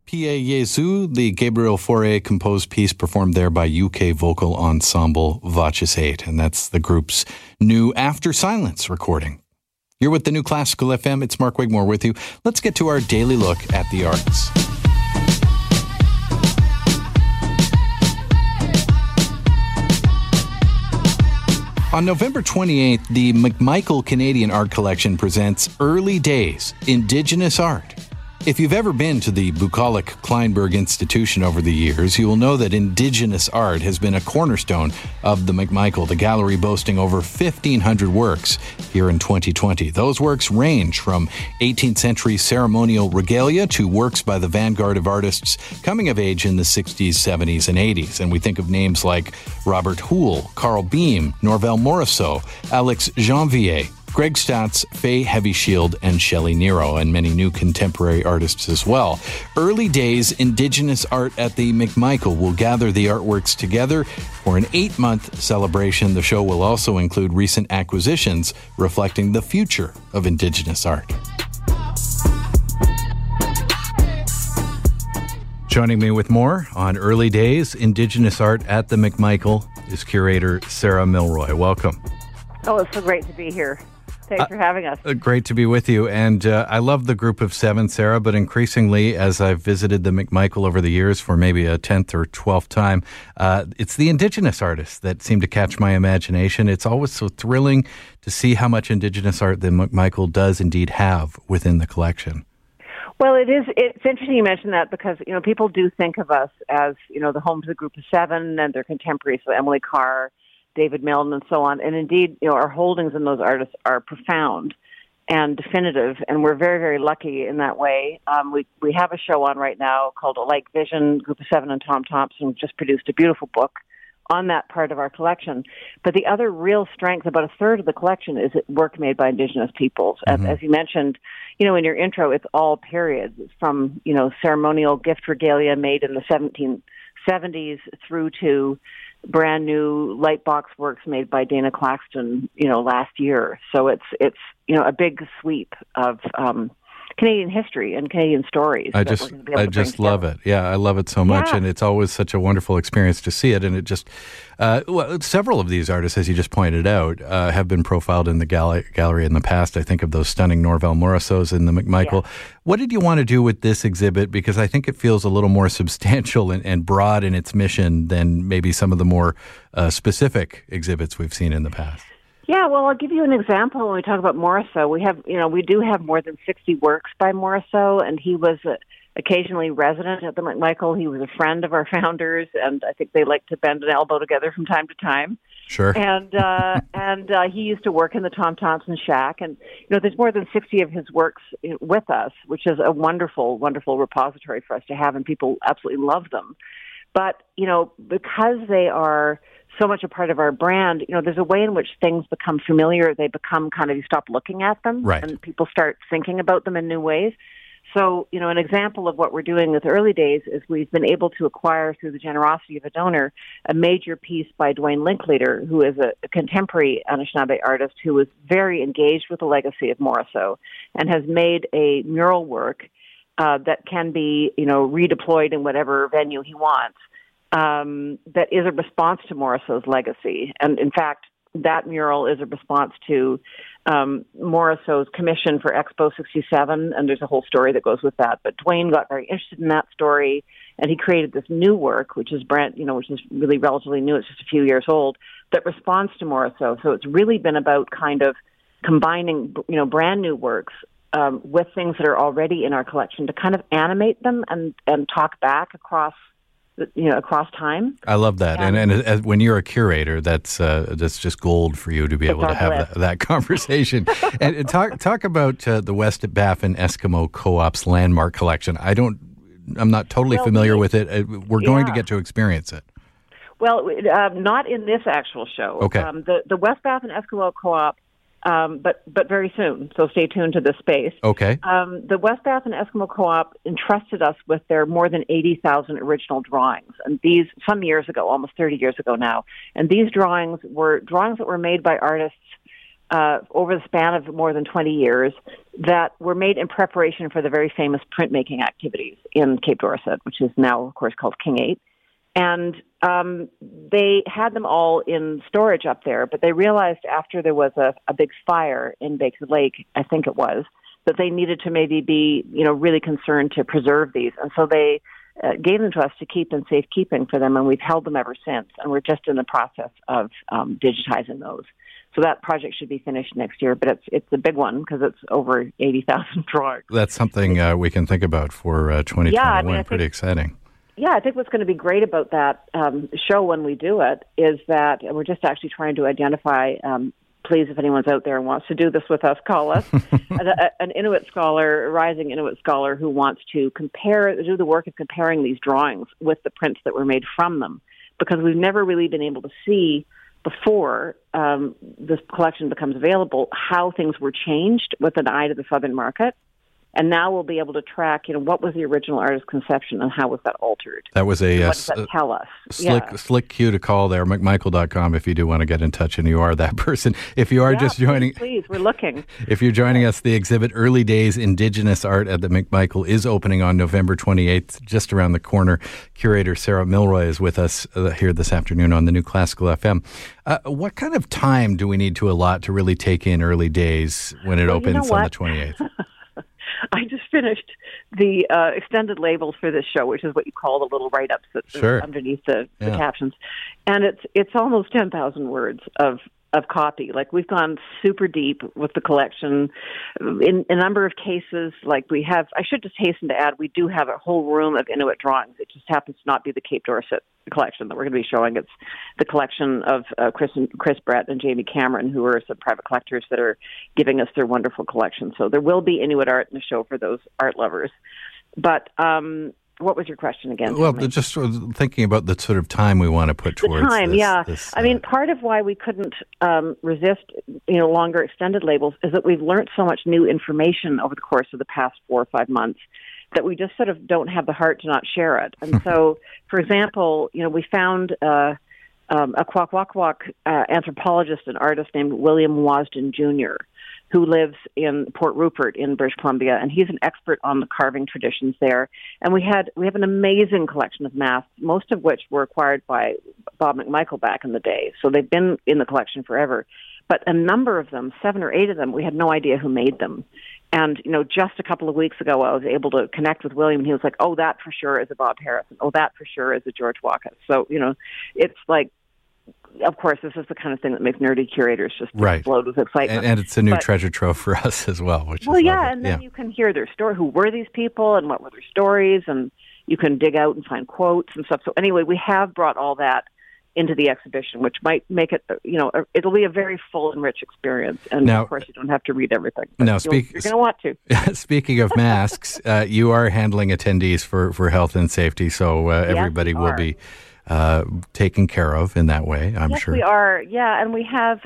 Pie Jesu, the Gabriel Fauré composed piece performed there by UK vocal ensemble Voces 8, and that's the group's new After Silence recording. You're with the New Classical FM. It's Mark Wigmore with you. Let's get to our daily look at the arts. On November 28th, the McMichael Canadian Art Collection presents Early Days, Indigenous Art. If you've ever been to the Bucolic Kleinberg Institution over the years, you will know that Indigenous art has been a cornerstone of the McMichael, the gallery boasting over 1,500 works here in 2020. Those works range from 18th century ceremonial regalia to works by the vanguard of artists coming of age in the 60s, 70s, and 80s. And we think of names like Robert Houle, Carl Beam, Norval Morisseau, Alex Janvier, Greg Stotz, Faye Heavyshield, and Shelley Nero, and many new contemporary artists as well. Early Days Indigenous Art at the McMichael will gather the artworks together for an 8-month celebration. The show will also include recent acquisitions reflecting the future of Indigenous art. Joining me with more on Early Days Indigenous Art at the McMichael is curator Sarah Milroy. Welcome. Oh, it's so great to be here. Thanks for having us. Great to be with you. And I love the group of 7, Sarah, but increasingly, as I've visited the McMichael over the years for maybe a 10th or 12th time, it's the Indigenous artists that seem to catch my imagination. It's always so thrilling to see how much Indigenous art the McMichael does indeed have within the collection. Well, it's interesting you mention that because, people do think of us as, the home to the group of 7 and their contemporaries, so Emily Carr, David Milne, and so on. And indeed, our holdings in those artists are profound and definitive, and we're very, very lucky in that way. We have a show on right now called A Like Vision, Group of 7 and Tom Thompson. We've just produced a beautiful book on that part of our collection. But the other real strength, about a third of the collection, is work made by Indigenous peoples. Mm-hmm. As you mentioned, in your intro, it's all periods from, ceremonial gift regalia made in the 1770s through to brand new light box works made by Dana Claxton, last year. So it's a big sweep of Canadian history and Canadian stories. I just love it. Yeah, I love it so much, and it's always such a wonderful experience to see it. And it just, several of these artists, as you just pointed out, have been profiled in the gallery in the past. I think of those stunning Norval Morisseaus in the McMichael. Yeah. What did you want to do with this exhibit? Because I think it feels a little more substantial and broad in its mission than maybe some of the more specific exhibits we've seen in the past. Yeah, well, I'll give you an example when we talk about Morisseau. We do have more than 60 works by Morisseau, and he was occasionally resident at the McMichael. He was a friend of our founders, and I think they like to bend an elbow together from time to time. Sure. And he used to work in the Tom Thompson Shack, and there's more than 60 of his works with us, which is a wonderful, wonderful repository for us to have, and people absolutely love them. But because they are so much a part of our brand, there's a way in which things become familiar. They become kind of, you stop looking at them, right, and people start thinking about them in new ways. So, an example of what we're doing with Early Days is we've been able to acquire, through the generosity of a donor, a major piece by Dwayne Linklater, who is a contemporary Anishinaabe artist who was very engaged with the legacy of Morisseau and has made a mural work that can be, redeployed in whatever venue he wants. That is a response to Morisseau's legacy. And in fact, that mural is a response to Morisseau's commission for Expo 67, and there's a whole story that goes with that. But Dwayne got very interested in that story, and he created this new work, which is which is really relatively new. It's just a few years old, that responds to Morisseau. So it's really been about kind of combining, brand new works with things that are already in our collection to kind of animate them and talk back across time. I love that. And when you're a curator, that's just gold for you to be able to have that conversation. And talk about the West Baffin Eskimo Co-op's landmark collection. I'm not totally familiar with it. We're going to get to experience it. Well, not in this actual show. Okay. The West Baffin Eskimo Co-op, but very soon. So stay tuned to this space. Okay. The West Baffin Eskimo Co-op entrusted us with their more than 80,000 original drawings, and these some years ago, almost 30 years ago now. And these drawings were drawings that were made by artists over the span of more than 20 years that were made in preparation for the very famous printmaking activities in Cape Dorset, which is now, of course, called King 8. And they had them all in storage up there, but they realized after there was a big fire in Baker Lake, I think it was, that they needed to maybe be, really concerned to preserve these. And so they gave them to us to keep in safekeeping for them, and we've held them ever since. And we're just in the process of digitizing those. So that project should be finished next year, but it's a big one because it's over 80,000 drawings. That's something we can think about for 2021. Yeah, pretty exciting. Yeah, I think what's going to be great about that show when we do it is that we're just actually trying to identify, please, if anyone's out there and wants to do this with us, call us, an Inuit scholar, a rising Inuit scholar who wants to do the work of comparing these drawings with the prints that were made from them, because we've never really been able to see before this collection becomes available how things were changed with an eye to the southern market. And now we'll be able to track, what was the original artist's conception and how was that altered? That was what does that tell us? Slick cue to call there, McMichael.com, if you do want to get in touch and you are that person. If you are just joining... Please, we're looking. If you're joining us, the exhibit Early Days Indigenous Art at the McMichael is opening on November 28th, just around the corner. Curator Sarah Milroy is with us here this afternoon on the New Classical FM. What kind of time do we need to allot to really take in Early Days when it opens on the 28th? I just finished the extended labels for this show, which is what you call the little write-ups that's underneath the captions. And it's almost 10,000 words of copy. Like, we've gone super deep with the collection. In a number of cases, like we have, I should just hasten to add, we do have a whole room of Inuit drawings. It just happens to not be the Cape Dorset collection that we're going to be showing. It's the collection of Chris Brett and Jamie Cameron, who are some private collectors that are giving us their wonderful collection. So there will be Inuit art in the show for those art lovers. But what was your question again? Well, just thinking about the sort of time we want to put towards the time. This, I mean, part of why we couldn't resist, longer extended labels is that we've learned so much new information over the course of the past 4 or 5 months that we just sort of don't have the heart to not share it. And so, for example, we found a Kwakwaka'wakw anthropologist and artist named William Wasden Jr., who lives in Port Rupert in British Columbia, and he's an expert on the carving traditions there. And we have an amazing collection of masks, most of which were acquired by Bob McMichael back in the day. So they've been in the collection forever. But a number of them, 7 or 8 of them, we had no idea who made them. And, just a couple of weeks ago, I was able to connect with William, and he was like, oh, that for sure is a Bob Harrison. Oh, that for sure is a George Wakas. So, it's like, of course, this is the kind of thing that makes nerdy curators just explode with excitement. And it's a new treasure trove for us as well, which is lovely. And then you can hear their story. Who were these people and what were their stories? And you can dig out and find quotes and stuff. So anyway, we have brought all that into the exhibition, which might make it, it'll be a very full and rich experience. And now, of course, you don't have to read everything. Now, you're going to want to. Speaking of masks, you are handling attendees for health and safety, so everybody will be taken care of in that way, I'm sure. Yes, we are. Yeah, and we have,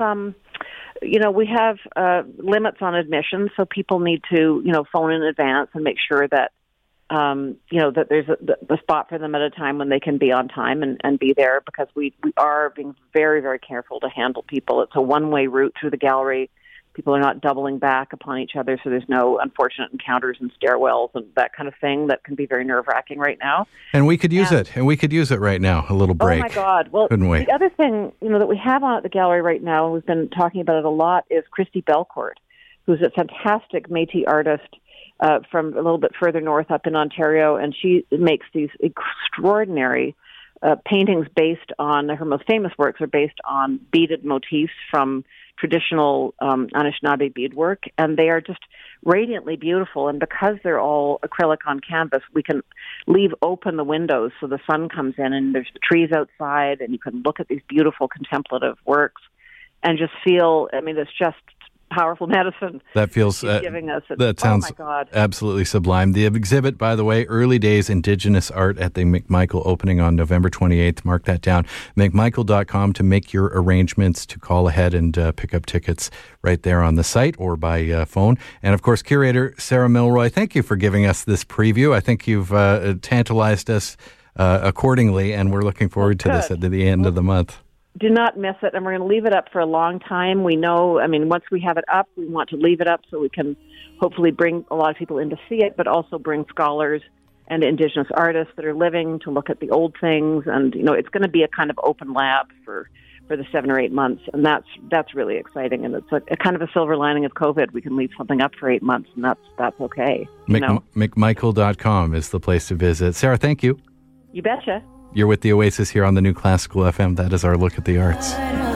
we have limits on admission, so people need to, phone in advance and make sure that, that there's the spot for them at a time when they can be on time and be there, because we are being very, very careful to handle people. It's a one-way route through the gallery. People are not doubling back upon each other, so there's no unfortunate encounters in stairwells and that kind of thing that can be very nerve-wracking right now. And we could use it. And we could use it right now, a little break. Oh, my God. Well, couldn't we? The other thing, that we have on at the gallery right now, and we've been talking about it a lot, is Christy Belcourt, who's a fantastic Métis artist from a little bit further north up in Ontario, and she makes these extraordinary paintings based on, her most famous works are based on beaded motifs from traditional Anishinaabe beadwork, and they are just radiantly beautiful. And because they're all acrylic on canvas, we can leave open the windows so the sun comes in, and there's the trees outside, and you can look at these beautiful contemplative works and just feel, it's just powerful medicine. That feels giving us. That sounds oh my God. Absolutely sublime. The exhibit, by the way, Early Days Indigenous Art at the McMichael, opening on November 28th. Mark that down. McMichael.com to make your arrangements to call ahead and pick up tickets right there on the site or by phone. And of course, curator Sarah Milroy, thank you for giving us this preview. I think you've tantalized us accordingly, and we're looking forward to this at the end of the month. do not miss it, and we're going to leave it up for a long time. We know, once we have it up, we want to leave it up so we can hopefully bring a lot of people in to see it, but also bring scholars and Indigenous artists that are living to look at the old things. And, it's going to be a kind of open lab for the 7 or 8 months, and that's really exciting. And it's a kind of a silver lining of COVID. We can leave something up for 8 months, and that's okay. McMichael.com is the place to visit. Sarah, thank you. You betcha. You're with the Oasis here on the New Classical FM. That is our look at the arts.